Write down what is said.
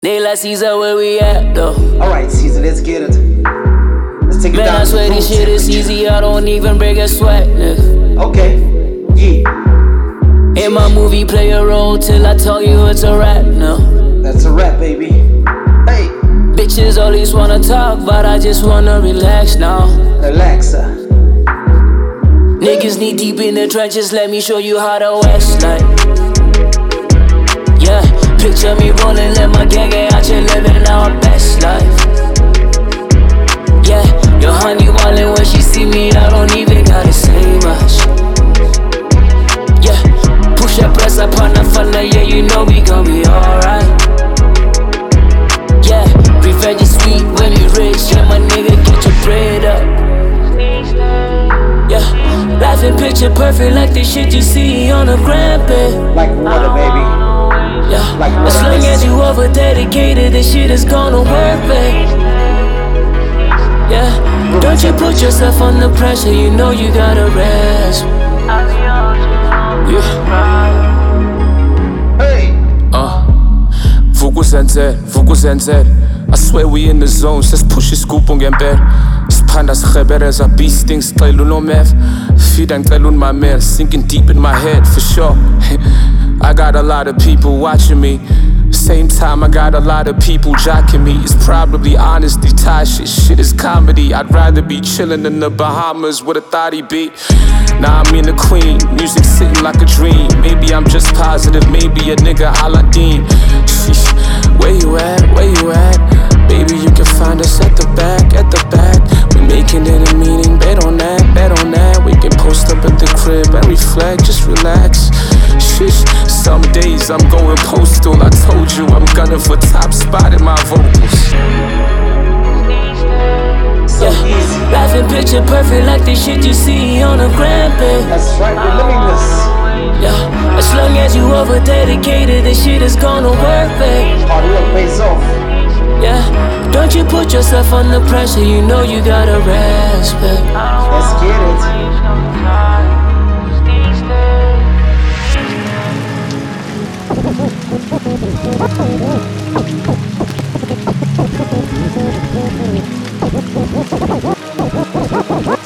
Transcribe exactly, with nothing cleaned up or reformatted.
Nayla Caesar, where we at though? Alright, Caesar, let's get it. Let's take it Man, down. I swear this shit is easy, I don't even break a sweat, nigga. Okay, yeah. In my movie, play a role till I tell you it's a rap now. That's a rap, baby. Hey, bitches always wanna talk, but I just wanna relax now. Relaxa. Niggas knee deep in the trenches, let me show you how to west like. Yeah, picture me rolling, let my gang get out here living our best life. Yeah, your honey wildin' when she see me, I don't even gotta say much. Yeah, push that press upon the funnel, yeah, you know we gon' be alright. Yeah, revenge is sweet when you rich, yeah, my nigga, get your bread up. Yeah, laughing picture perfect like the shit you see on a gram, babe. Like water, baby. Yeah, like as long as you over dedicated, this shit is gonna work, babe. Yeah, don't you put yourself under pressure, you know you gotta rest. Yeah. Hey. Uh, Vukuzenzele, Vukuzenzele. I swear we in the zone, let's push it, scoop on get bed. Spanda sgebereza, beast things, clear no meth. Feed and clear my mail, sinking deep in my head for sure. I got a lot of people watching me. Same time I got a lot of people jocking me. It's probably honesty, tie shit, shit is comedy. I'd rather be chillin' in the Bahamas with a thotty beat. Now I'm in the queen, music sitting like a dream. Maybe I'm just positive, maybe a nigga Aladdin. Sheesh, where you at, where you at? Baby, you can find us at the back, at the back. We making it a meeting, bet on that, bet on that. We can post up at the crib and reflect, just relax. Sheesh, some days I'm going postal. I told you I'm gunning for top spot in my vocals. So Yeah, easy. laughing picture perfect like the shit you see on a gram, babe. That's right, we're living this. Yeah, as long as you over dedicated, this shit is gonna work, babe. Hard work pays off. Yeah, don't you put yourself under pressure, you know you gotta rest, babe. Let's get it.